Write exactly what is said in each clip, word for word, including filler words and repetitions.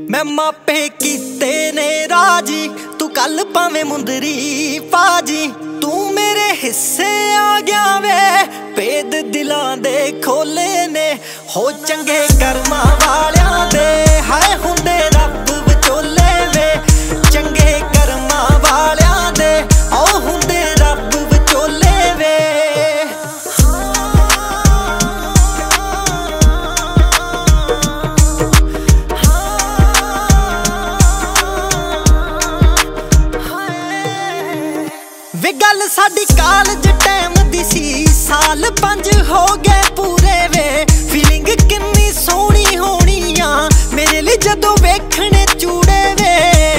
मैं मापे कीते ने राजी, तू कल भावें मुंदरी पाजी। तू मेरे हिस्से आ गया वे, भेद दिलां दे खोले ने। हो चंगे कर्मां वालियां दे, हाय हुंदे रब विचोले वे। चंगे कर्मां वालियां दे, ओ हुंदे रब विचोले वे। वे गल साडी कालज टाइम दी सी, साल पंज हो गए पूरे वे। फीलिंग किन्नी सोहनी होनी आ मेरे लिए जदों वेखने चूड़े वे।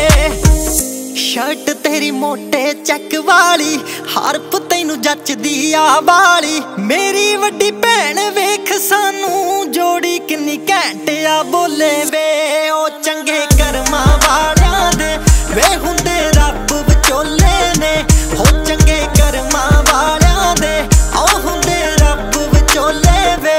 शर्ट तेरी मोटे चेक वाली, हारप तैनू जचदी आ वाली। मेरी वड्डी भैन वेख सानू जोड़ी किन्नी घैंट आ बोले वे। ओ चंगे कर्मां वालियां दे, वे हुंदे रब विचोले ने। हो चंगे कर्मां वालियां दे, ओ हुंदे रब विचोले वे।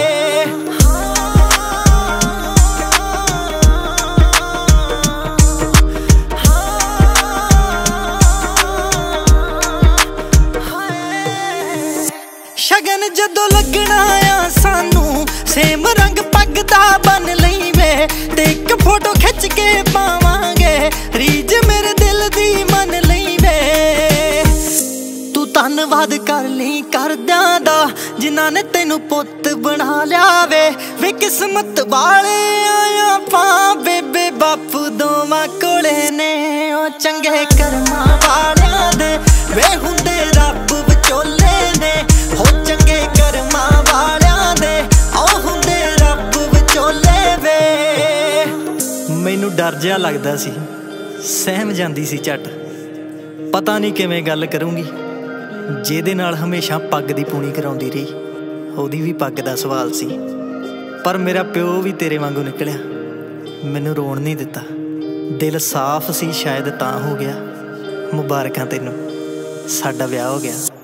शगन जदों लगना आ सानू, सेम रंग पग दा बन लई वे। ते इक फोटो खिच के पावांगे, रीज मेरे दिल दी मन लई वे। तू धन्नवाद कर ली करदियां दा, जिन्हां ने तैनू पुत्त बना लिया वे। वे किस्मत वाले आया पां, बेबे बापू दोवां कोले ने। ओ चंगे कर्मां वालियां दे, वे हुंदे रब विचोले ने। हो चंगे कर्मां वालियां दे, ओ हुंदे रब विचोले वे। मैनू डर जिहा लगदा सी, सहम जांदी सी झट। पता नहीं किवें गल करूँगी, ਜਿਹਦੇ ਨਾਲ ਹਮੇਸ਼ਾ ਪੱਗ ਦੀ ਪੂਣੀ ਕਰਾਉਂਦੀ ਰਹੀ, ਉਹਦੀ ਵੀ ਪੱਗ ਦਾ ਸਵਾਲ ਸੀ। ਪਰ ਮੇਰਾ ਪਿਓ ਵੀ ਤੇਰੇ ਵਾਂਗੂ ਨਿਕਲਿਆ, ਮੈਨੂੰ ਰੋਣ ਨਹੀਂ ਦਿੱਤਾ। ਦਿਲ ਸਾਫ਼ ਸੀ ਸ਼ਾਇਦ ਤਾਂ ਹੋ ਗਿਆ। ਮੁਬਾਰਕਾਂ ਤੈਨੂੰ, ਸਾਡਾ ਵਿਆਹ ਹੋ ਗਿਆ।